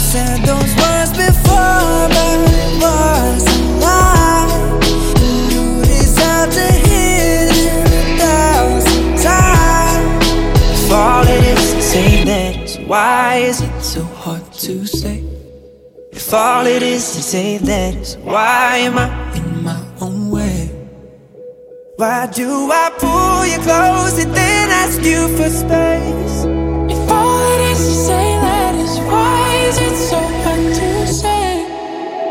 Said those words before, but it was a lie. You deserve to hear it 1,000 times. If all it is to say that, why is it so hard to say? If all it is to say that, why am I in my own way? Why do I pull you close and then ask you for space?